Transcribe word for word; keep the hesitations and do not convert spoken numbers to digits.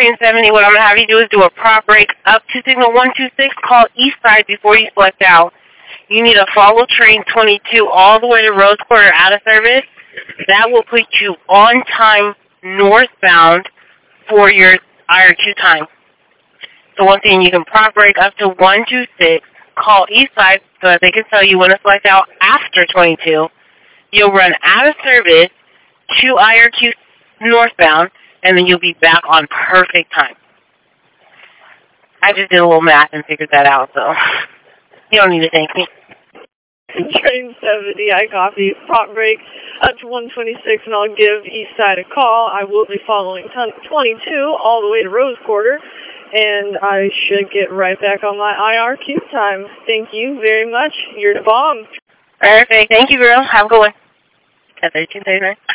train seventy, what I'm going to have you do is do a prop break up to signal one two six, call east side before you select out. You need to follow train twenty-two all the way to Rose Quarter out of service. That will put you on time northbound for your I R Q time. So once again, you can prop break up to one two six, call east side so that they can tell you when to select out after twenty-two. You'll run out of service to I R Q northbound, and then you'll be back on perfect time. I just did a little math and figured that out, so you don't need to thank me. Train seventy, I copy. Prop break up to one twenty-six, and I'll give east side a call. I will be following twenty-two all the way to Rose Quarter, and I should get right back on my I R Q time. Thank you very much. You're the bomb. Perfect. Thank you, girl. Have a good one. At thirteen thirty-nine.